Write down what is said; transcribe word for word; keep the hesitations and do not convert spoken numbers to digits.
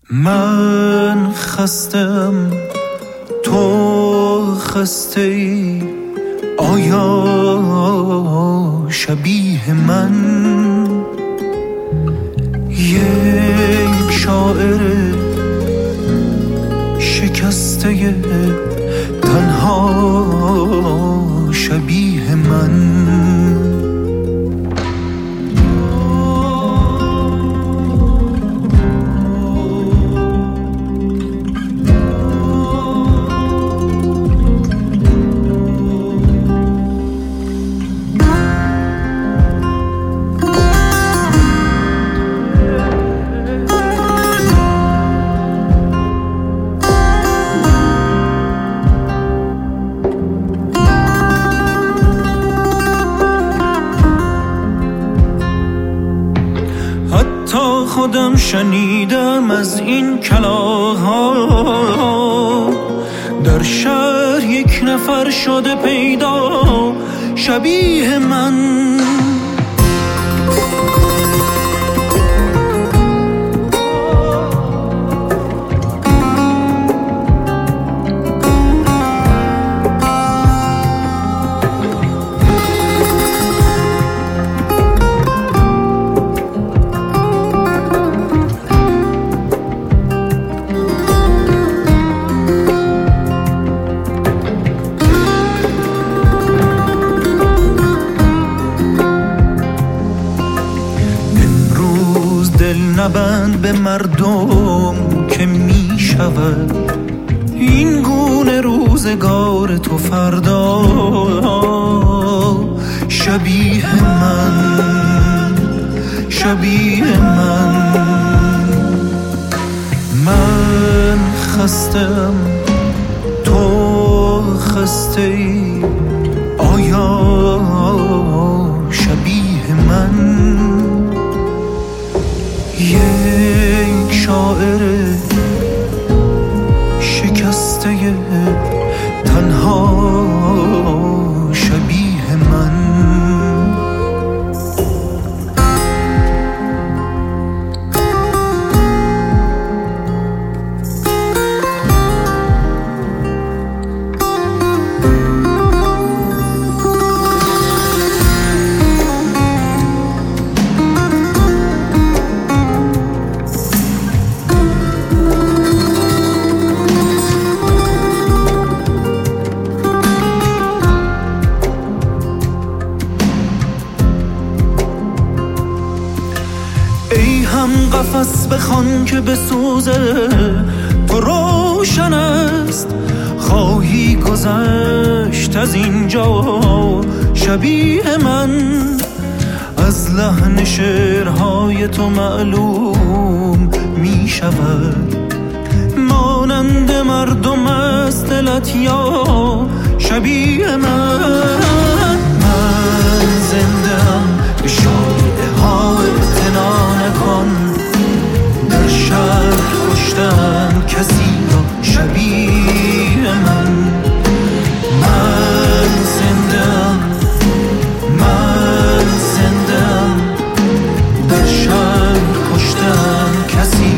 من خستم تو خسته ای، آیا شبیه من یک شاعر شکسته تنها شبیه من؟ تا خودم شنیدم از این کلاها، در شهر یک نفر شده پیدا شبیه من. دل نبند به مردم که می شود این گونه روزگار تو فردا شبیه من، شبیه من. من خستم تو خسته ای، آیا شبیه من یک شاعر شکسته تنها شبیه من؟ ای هم قفس بخوان که بسوزه، تو روشن است خواهی گذشت از اینجا شبیه من. از لحن شعرهای تو معلوم می شود مانند مردم از دلت یا شبیه من. من زندم به شایعه ها اعتنا نکن، در شهر کشتن کسی را شبیه من. من زندم، من زندم، در شهر کشتن کسی